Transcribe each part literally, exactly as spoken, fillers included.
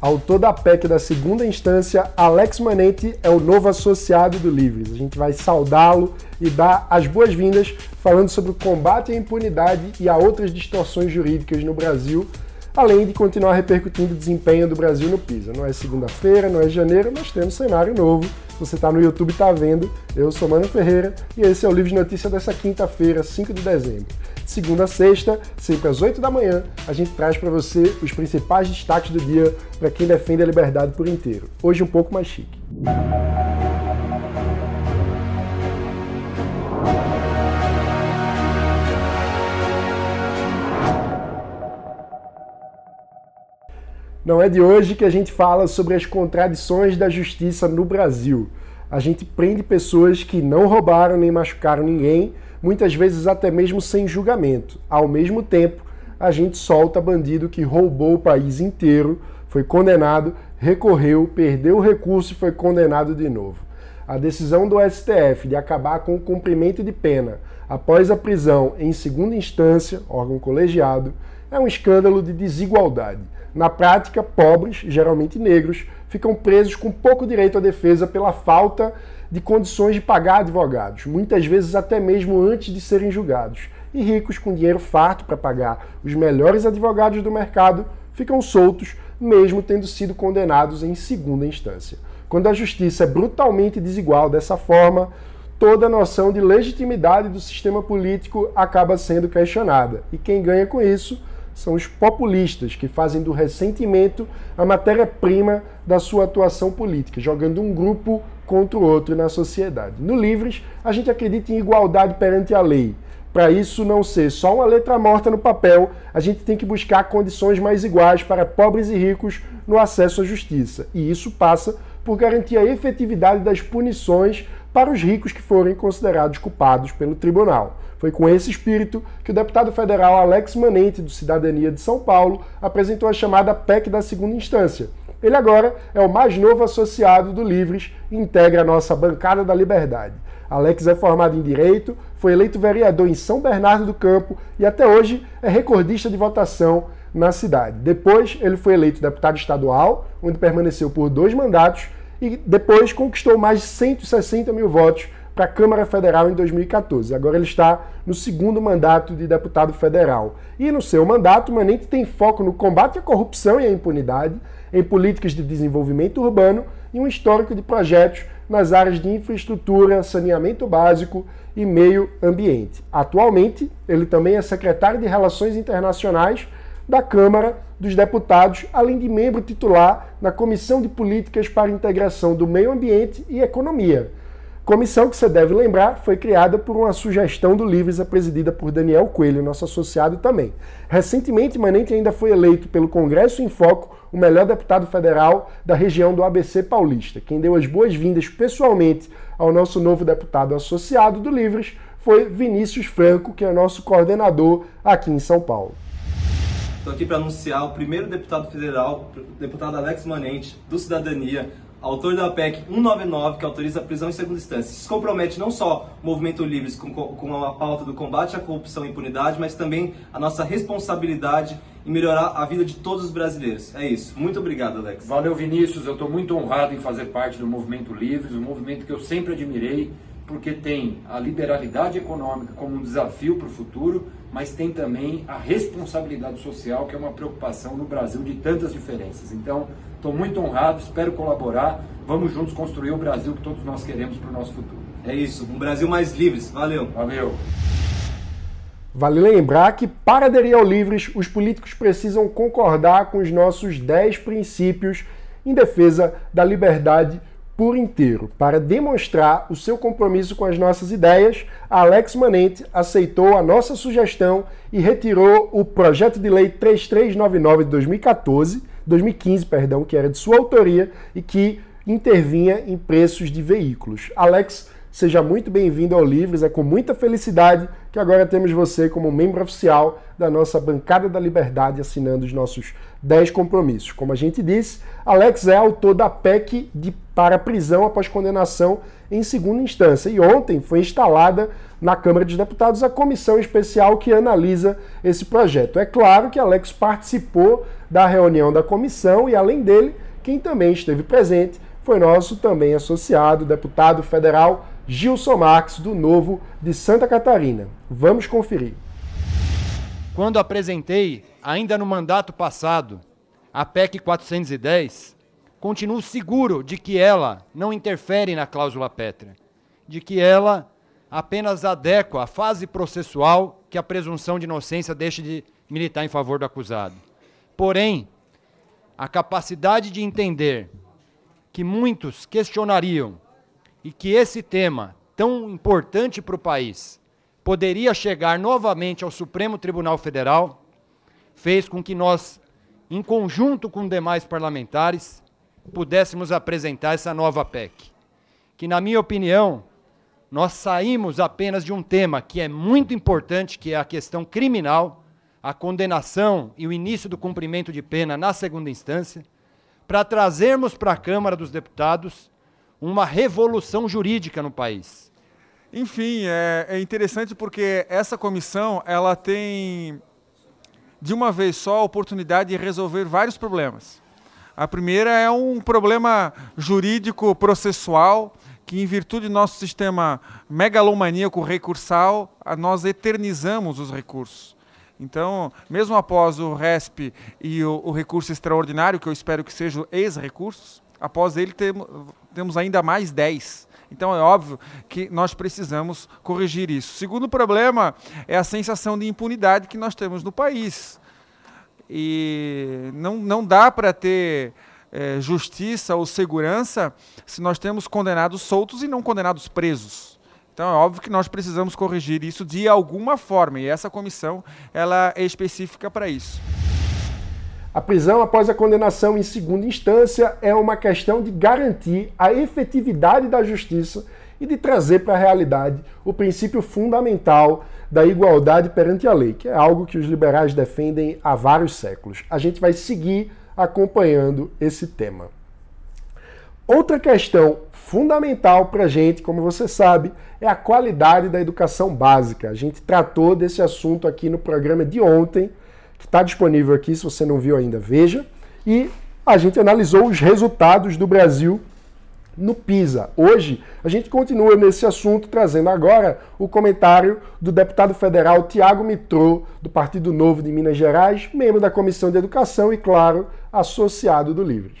Autor da P E C da segunda instância, Alex Manente é o novo associado do Livres. A gente vai saudá-lo e dar as boas-vindas falando sobre o combate à impunidade e a outras distorções jurídicas no Brasil, além de continuar repercutindo o desempenho do Brasil no PISA. Não é segunda-feira, não é janeiro, nós temos cenário novo. Você está no YouTube e está vendo. Eu sou Mano Ferreira e esse é o Livres Notícia dessa quinta-feira, cinco de dezembro. De segunda a sexta, sempre às oito da manhã, a gente traz para você os principais destaques do dia para quem defende a liberdade por inteiro. Hoje um pouco mais chique. Não é de hoje que a gente fala sobre as contradições da justiça no Brasil. A gente prende pessoas que não roubaram nem machucaram ninguém, muitas vezes até mesmo sem julgamento. Ao mesmo tempo, a gente solta bandido que roubou o país inteiro, foi condenado, recorreu, perdeu o recurso e foi condenado de novo. A decisão do S T F de acabar com o cumprimento de pena após a prisão em segunda instância, órgão colegiado, é um escândalo de desigualdade. Na prática, pobres, geralmente negros, ficam presos com pouco direito à defesa pela falta de condições de pagar advogados, muitas vezes até mesmo antes de serem julgados. E ricos, com dinheiro farto para pagar os melhores advogados do mercado, ficam soltos, mesmo tendo sido condenados em segunda instância. Quando a justiça é brutalmente desigual dessa forma, toda a noção de legitimidade do sistema político acaba sendo questionada. E quem ganha com isso são os populistas, que fazem do ressentimento a matéria-prima da sua atuação política, jogando um grupo contra o outro na sociedade. No Livres, a gente acredita em igualdade perante a lei. Para isso não ser só uma letra morta no papel, a gente tem que buscar condições mais iguais para pobres e ricos no acesso à justiça. E isso passa por garantir a efetividade das punições para os ricos que forem considerados culpados pelo tribunal. Foi com esse espírito que o deputado federal Alex Manente, do Cidadania de São Paulo, apresentou a chamada P E C da segunda instância. Ele agora é o mais novo associado do Livres e integra a nossa bancada da liberdade. Alex é formado em Direito, foi eleito vereador em São Bernardo do Campo e até hoje é recordista de votação na cidade. Depois ele foi eleito deputado estadual, onde permaneceu por dois mandatos, e depois conquistou mais de cento e sessenta mil votos para a Câmara Federal em dois mil e quatorze. Agora ele está no segundo mandato de deputado federal. E no seu mandato, Manente tem foco no combate à corrupção e à impunidade, em políticas de desenvolvimento urbano e um histórico de projetos nas áreas de infraestrutura, saneamento básico e meio ambiente. Atualmente, ele também é secretário de Relações Internacionais da Câmara dos Deputados, além de membro titular na Comissão de Políticas para a Integração do Meio Ambiente e Economia. Comissão que você deve lembrar foi criada por uma sugestão do Livres, presidida por Daniel Coelho, nosso associado também. Recentemente, Manente ainda foi eleito pelo Congresso em Foco o melhor deputado federal da região do A B C paulista. Quem deu as boas-vindas pessoalmente ao nosso novo deputado associado do Livres foi Vinícius Franco, que é nosso coordenador aqui em São Paulo. Estou aqui para anunciar o primeiro deputado federal, o deputado Alex Manente, do Cidadania, autor da P E C cento e noventa e nove, que autoriza a prisão em segunda instância. Se compromete não só o Movimento Livres com, com a pauta do combate à corrupção e impunidade, mas também a nossa responsabilidade em melhorar a vida de todos os brasileiros. É isso. Muito obrigado, Alex. Valeu, Vinícius. Eu estou muito honrado em fazer parte do Movimento Livres, um movimento que eu sempre admirei, porque tem a liberalidade econômica como um desafio para o futuro, mas tem também a responsabilidade social, que é uma preocupação no Brasil de tantas diferenças. Então, estou muito honrado, espero colaborar, vamos juntos construir o Brasil que todos nós queremos para o nosso futuro. É isso, um Brasil mais livres. Valeu. Valeu. Vale lembrar que, para aderir ao Livres, os políticos precisam concordar com os nossos dez princípios em defesa da liberdade por inteiro. Para demonstrar o seu compromisso com as nossas ideias, Alex Manente aceitou a nossa sugestão e retirou o projeto de lei três mil trezentos e noventa e nove de dois mil e quatorze, dois mil e quinze, perdão, que era de sua autoria e que intervinha em preços de veículos. Alex, seja muito bem-vindo ao Livres, é com muita felicidade que agora temos você como membro oficial da nossa bancada da liberdade, assinando os nossos dez compromissos. Como a gente disse, Alex é autor da P E C de para prisão após condenação em segunda instância. E ontem foi instalada na Câmara dos Deputados a comissão especial que analisa esse projeto. É claro que Alex participou da reunião da comissão e, além dele, quem também esteve presente foi nosso também associado, deputado federal Gilson Marques, do Novo de Santa Catarina. Vamos conferir. Quando apresentei, ainda no mandato passado, a P E C quatrocentos e dez, continuo seguro de que ela não interfere na cláusula pétrea, de que ela apenas adequa a fase processual que a presunção de inocência deixa de militar em favor do acusado. Porém, a capacidade de entender que muitos questionariam e que esse tema, tão importante para o país, poderia chegar novamente ao Supremo Tribunal Federal, fez com que nós, em conjunto com demais parlamentares, pudéssemos apresentar essa nova P E C, que, na minha opinião, nós saímos apenas de um tema que é muito importante, que é a questão criminal, a condenação e o início do cumprimento de pena na segunda instância, para trazermos para a Câmara dos Deputados uma revolução jurídica no país. Enfim, é, é interessante porque essa comissão ela tem, de uma vez só, a oportunidade de resolver vários problemas. A primeira é um problema jurídico processual, que em virtude do nosso sistema megalomaníaco recursal, nós eternizamos os recursos. Então, mesmo após o R E S P e o, o recurso extraordinário, que eu espero que sejam ex-recursos, após ele temos, temos ainda mais dez. Então é óbvio que nós precisamos corrigir isso. O segundo problema é a sensação de impunidade que nós temos no país. E não, não dá para ter é, justiça ou segurança se nós temos condenados soltos e não condenados presos. Então é óbvio que nós precisamos corrigir isso de alguma forma, e essa comissão ela é específica para isso. A prisão após a condenação em segunda instância é uma questão de garantir a efetividade da justiça e de trazer para a realidade o princípio fundamental da igualdade perante a lei, que é algo que os liberais defendem há vários séculos. A gente vai seguir acompanhando esse tema. Outra questão fundamental para a gente, como você sabe, é a qualidade da educação básica. A gente tratou desse assunto aqui no programa de ontem, que está disponível aqui, se você não viu ainda, veja. E a gente analisou os resultados do Brasil no PISA. Hoje, a gente continua nesse assunto, trazendo agora o comentário do deputado federal Tiago Mitrô, do Partido Novo de Minas Gerais, membro da Comissão de Educação e, claro, associado do Livres.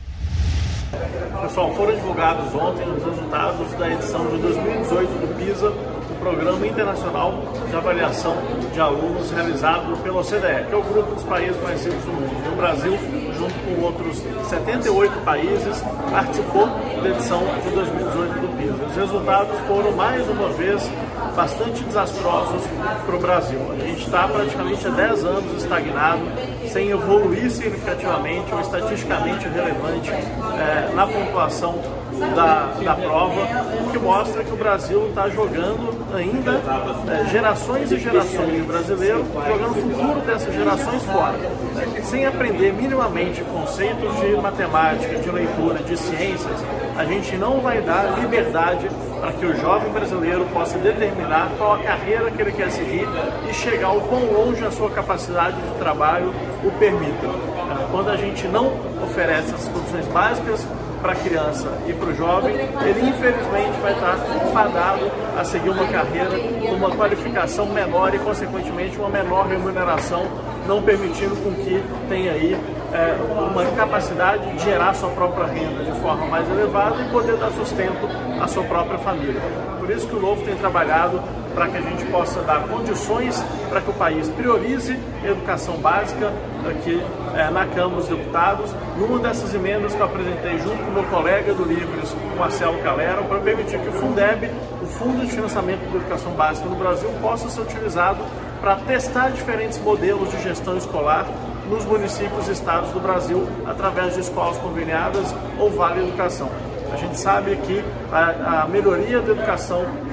Pessoal, foram divulgados ontem os resultados da edição de dois mil e dezoito do PISA, o Programa Internacional de Avaliação de Alunos, realizado pela O C D E, que é o grupo dos países mais ricos do mundo. E o Brasil, junto com outros setenta e oito países, participou da edição de dois mil e dezoito do PISA. Os resultados foram, mais uma vez, bastante desastrosos para o Brasil. A gente está praticamente há dez anos estagnado, sem evoluir significativamente ou estatisticamente relevante é, na pontuação da, da prova, o que mostra que o Brasil está jogando ainda é, gerações e gerações de brasileiros, jogando o futuro dessas gerações fora, sem aprender minimamente conceitos de matemática, de leitura, de ciências. A gente não vai dar liberdade para que o jovem brasileiro possa determinar qual a carreira que ele quer seguir e chegar o quão longe a sua capacidade de trabalho o permita. Quando a gente não oferece as condições básicas para a criança e para o jovem, ele infelizmente vai estar fadado a seguir uma carreira com uma qualificação menor e, consequentemente, uma menor remuneração, não permitindo com que tenha aí é, uma capacidade de gerar sua própria renda de forma mais elevada e poder dar sustento à sua própria família. Por isso que o Novo tem trabalhado para que a gente possa dar condições para que o país priorize a educação básica aqui é, na Câmara dos Deputados, numa dessas emendas que eu apresentei junto com o meu colega do Livres, Marcelo Calero, para permitir que o Fundeb, o Fundo de Financiamento da Educação Básica no Brasil, possa ser utilizado para testar diferentes modelos de gestão escolar nos municípios e estados do Brasil, através de escolas conveniadas ou Vale Educação. A gente sabe que a, a melhoria da educação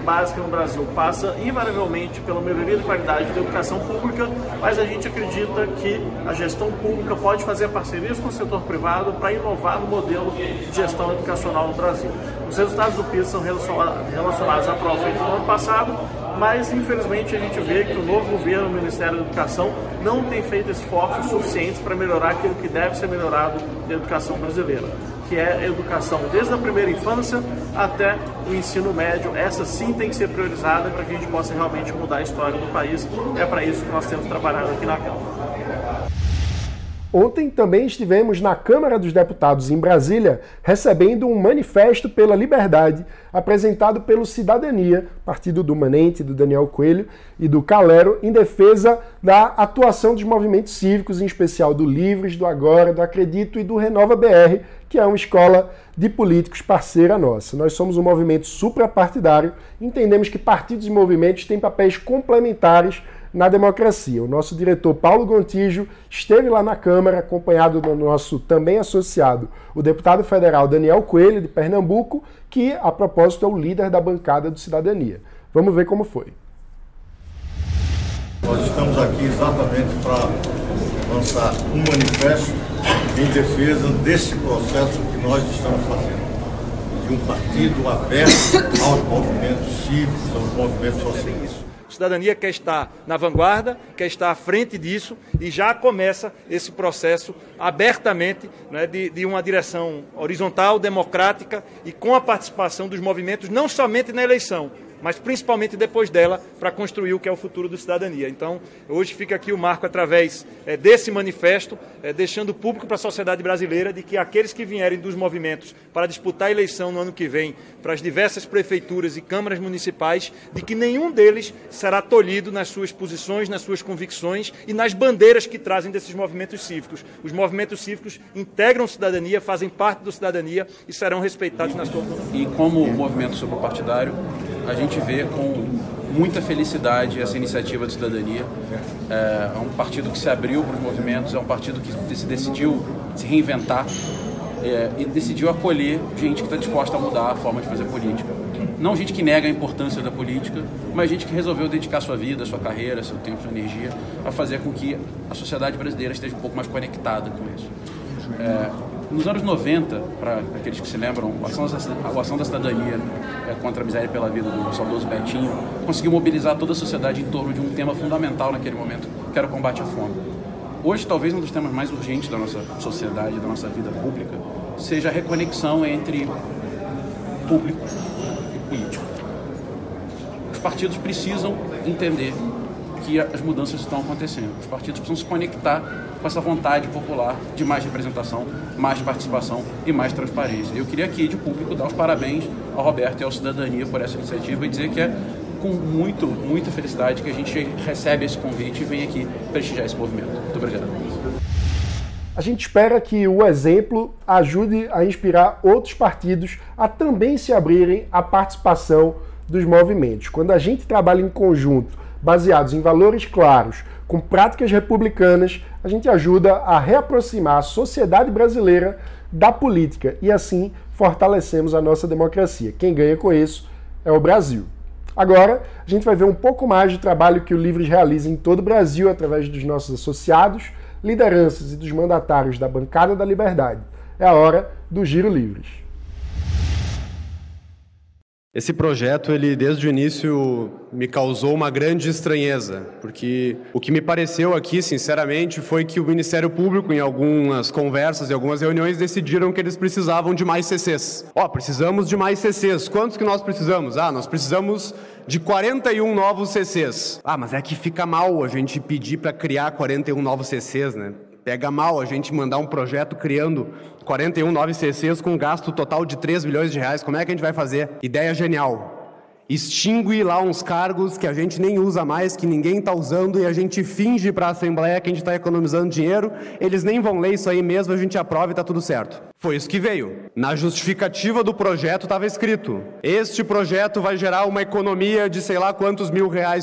básica no Brasil passa invariavelmente pela melhoria da qualidade da educação pública, mas a gente acredita que a gestão pública pode fazer parcerias com o setor privado para inovar no modelo de gestão educacional no Brasil. Os resultados do PISA são relacionados à prova feita no ano passado, mas infelizmente a gente vê que o novo governo, o Ministério da Educação, não tem feito esforços suficientes para melhorar aquilo que deve ser melhorado na educação brasileira, que é a educação desde a primeira infância até o ensino médio. Essa sim tem que ser priorizada para que a gente possa realmente mudar a história do país. É para isso que nós temos trabalhado aqui na Câmara. Ontem também estivemos na Câmara dos Deputados em Brasília, recebendo um manifesto pela liberdade apresentado pelo Cidadania, partido do Manente, do Daniel Coelho e do Calero, em defesa da atuação dos movimentos cívicos, em especial do Livres, do Agora, do Acredito e do Renova B R, que é uma escola de políticos parceira nossa. Nós somos um movimento suprapartidário, entendemos que partidos e movimentos têm papéis complementares na democracia. O nosso diretor Paulo Gontijo esteve lá na Câmara, acompanhado do nosso também associado, o deputado federal Daniel Coelho, de Pernambuco, que, a propósito, é o líder da bancada do Cidadania. Vamos ver como foi. Nós estamos aqui exatamente para lançar um manifesto em defesa desse processo que nós estamos fazendo, de um partido aberto aos movimentos cívicos, aos movimentos sociais. Cidadania quer estar na vanguarda, quer estar à frente disso e já começa esse processo abertamente, né, de, de uma direção horizontal, democrática e com a participação dos movimentos, não somente na eleição, mas principalmente depois dela, para construir o que é o futuro do Cidadania. Então, hoje fica aqui o marco através é, desse manifesto, é, deixando público para a sociedade brasileira de que aqueles que vierem dos movimentos para disputar a eleição no ano que vem, para as diversas prefeituras e câmaras municipais, de que nenhum deles será tolhido nas suas posições, nas suas convicções e nas bandeiras que trazem desses movimentos cívicos. Os movimentos cívicos integram a cidadania, fazem parte da cidadania e serão respeitados na sua autonomia. E como movimento suprapartidário, a gente vê com muita felicidade essa iniciativa de cidadania. É um partido que se abriu para os movimentos, é um partido que se decidiu se reinventar é, e decidiu acolher gente que está disposta a mudar a forma de fazer política. Não gente que nega a importância da política, mas gente que resolveu dedicar sua vida, sua carreira, seu tempo, sua energia a fazer com que a sociedade brasileira esteja um pouco mais conectada com isso. É, Nos anos noventa, para aqueles que se lembram, a Ação, a Ação da Cidadania é, contra a Miséria e pela Vida do saudoso Betinho conseguiu mobilizar toda a sociedade em torno de um tema fundamental naquele momento, que era o combate à fome. Hoje, talvez um dos temas mais urgentes da nossa sociedade, da nossa vida pública, seja a reconexão entre público e político. Os partidos precisam entender que as mudanças estão acontecendo. Os partidos precisam se conectar com essa vontade popular de mais representação, mais participação e mais transparência. Eu queria aqui, de público, dar os parabéns ao Roberto e ao Cidadania por essa iniciativa e dizer que é com muito, muita felicidade que a gente recebe esse convite e vem aqui prestigiar esse movimento. Muito obrigado. A gente espera que o exemplo ajude a inspirar outros partidos a também se abrirem à participação dos movimentos. Quando a gente trabalha em conjunto, baseados em valores claros, com práticas republicanas, a gente ajuda a reaproximar a sociedade brasileira da política e assim fortalecemos a nossa democracia. Quem ganha com isso é o Brasil. Agora, a gente vai ver um pouco mais do trabalho que o Livres realiza em todo o Brasil através dos nossos associados, lideranças e dos mandatários da Bancada da Liberdade. É a hora do Giro Livres. Esse projeto, ele desde o início me causou uma grande estranheza, porque o que me pareceu aqui, sinceramente, foi que o Ministério Público, em algumas conversas e algumas reuniões, decidiram que eles precisavam de mais C Cs. Ó, oh, precisamos de mais C Cs. Quantos que nós precisamos? Ah, nós precisamos de quarenta e um novos C Cs. Ah, mas é que fica mal a gente pedir para criar quarenta e um novos C Cs, né? Pega mal a gente mandar um projeto criando quarenta e um novos C Cs com um gasto total de três bilhões de reais. Como é que a gente vai fazer? Ideia genial. Extingue lá uns cargos que a gente nem usa mais, que ninguém está usando, e a gente finge para a Assembleia que a gente está economizando dinheiro, eles nem vão ler isso aí mesmo, a gente aprova e está tudo certo. Foi isso que veio. Na justificativa do projeto estava escrito: este projeto vai gerar uma economia de sei lá quantos mil reais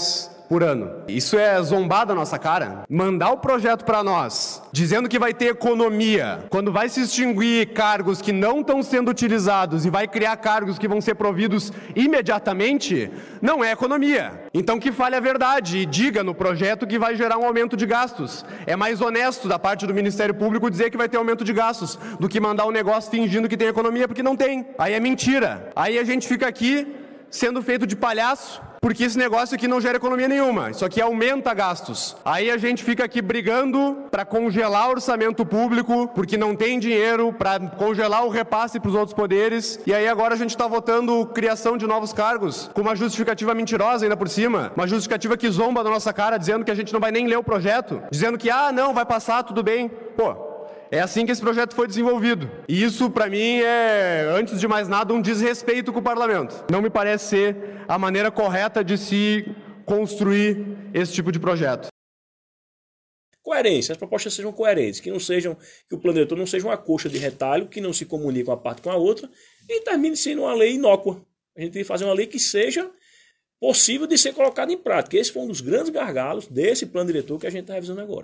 por ano. Isso é zombar da nossa cara. Mandar o projeto para nós, dizendo que vai ter economia, quando vai se extinguir cargos que não estão sendo utilizados e vai criar cargos que vão ser providos imediatamente, não é economia. Então que fale a verdade e diga no projeto que vai gerar um aumento de gastos. É mais honesto da parte do Ministério Público dizer que vai ter aumento de gastos do que mandar um negócio fingindo que tem economia, porque não tem. Aí é mentira. Aí a gente fica aqui sendo feito de palhaço, porque esse negócio aqui não gera economia nenhuma, isso aqui aumenta gastos. Aí a gente fica aqui brigando para congelar o orçamento público, porque não tem dinheiro para congelar o repasse para os outros poderes, e aí agora a gente está votando criação de novos cargos, com uma justificativa mentirosa ainda por cima, uma justificativa que zomba da nossa cara, dizendo que a gente não vai nem ler o projeto, dizendo que, ah, não, vai passar, tudo bem. Pô, é assim que esse projeto foi desenvolvido. E isso, para mim, é, antes de mais nada, um desrespeito com o parlamento. Não me parece ser a maneira correta de se construir esse tipo de projeto. Coerência, as propostas sejam coerentes, que não sejam, que o plano diretor não seja uma coxa de retalho, que não se comunique uma parte com a outra e termine sendo uma lei inócua. A gente tem que fazer uma lei que seja possível de ser colocada em prática. Esse foi um dos grandes gargalos desse plano diretor que a gente está revisando agora.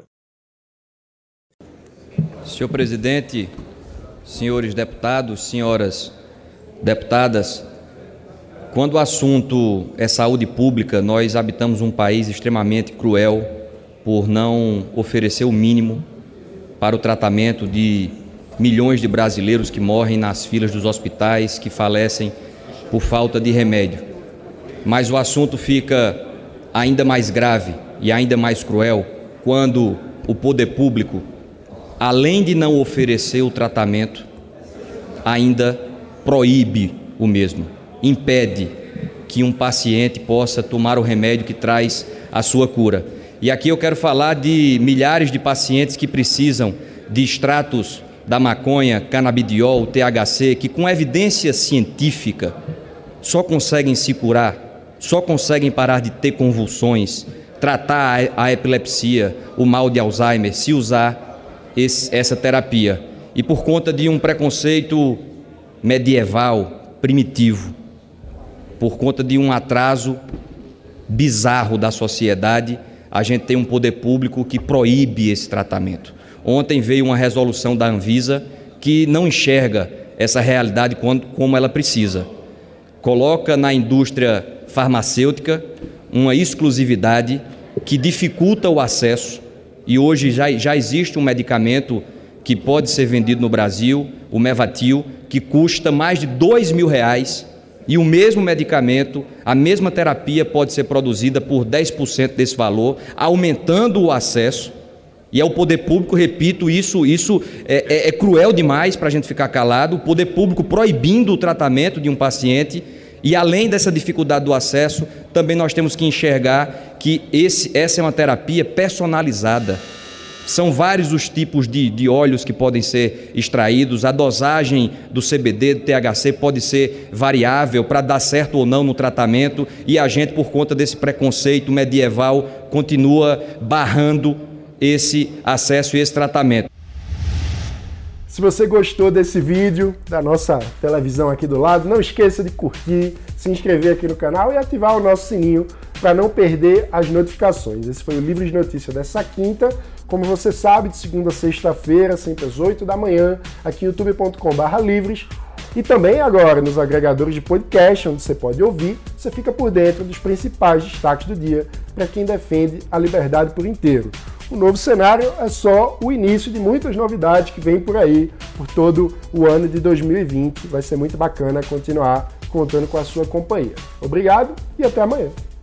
Senhor presidente, senhores deputados, senhoras deputadas, quando o assunto é saúde pública, nós habitamos um país extremamente cruel por não oferecer o mínimo para o tratamento de milhões de brasileiros que morrem nas filas dos hospitais, que falecem por falta de remédio. Mas o assunto fica ainda mais grave e ainda mais cruel quando o poder público, além de não oferecer o tratamento, ainda proíbe o mesmo, impede que um paciente possa tomar o remédio que traz a sua cura. E aqui eu quero falar de milhares de pacientes que precisam de extratos da maconha, canabidiol, T H C, que com evidência científica só conseguem se curar, só conseguem parar de ter convulsões, tratar a epilepsia, o mal de Alzheimer, se usar Esse, essa terapia. E por conta de um preconceito medieval, primitivo, por conta de um atraso bizarro da sociedade, a gente tem um poder público que proíbe esse tratamento. Ontem veio uma resolução da Anvisa que não enxerga essa realidade como ela precisa. Coloca na indústria farmacêutica uma exclusividade que dificulta o acesso. E hoje já, já existe um medicamento que pode ser vendido no Brasil, o Mevatil, que custa mais de dois mil reais, e o mesmo medicamento, a mesma terapia pode ser produzida por dez por cento desse valor, aumentando o acesso. E é o poder público, repito, isso, isso é, é, é cruel demais para a gente ficar calado, o poder público proibindo o tratamento de um paciente. E além dessa dificuldade do acesso, também nós temos que enxergar que esse, essa é uma terapia personalizada. São vários os tipos de, de óleos que podem ser extraídos, a dosagem do C B D, do T H C pode ser variável para dar certo ou não no tratamento, e a gente, por conta desse preconceito medieval, continua barrando esse acesso e esse tratamento. Se você gostou desse vídeo, da nossa televisão aqui do lado, não esqueça de curtir, se inscrever aqui no canal e ativar o nosso sininho para não perder as notificações. Esse foi o Livros de Notícia dessa quinta. Como você sabe, de segunda a sexta-feira, sempre às oito da manhã, aqui em youtube ponto com barra livres. E também agora nos agregadores de podcast, onde você pode ouvir, você fica por dentro dos principais destaques do dia para quem defende a liberdade por inteiro. O novo cenário é só o início de muitas novidades que vêm por aí, por todo o ano de dois mil e vinte. Vai ser muito bacana continuar contando com a sua companhia. Obrigado e até amanhã.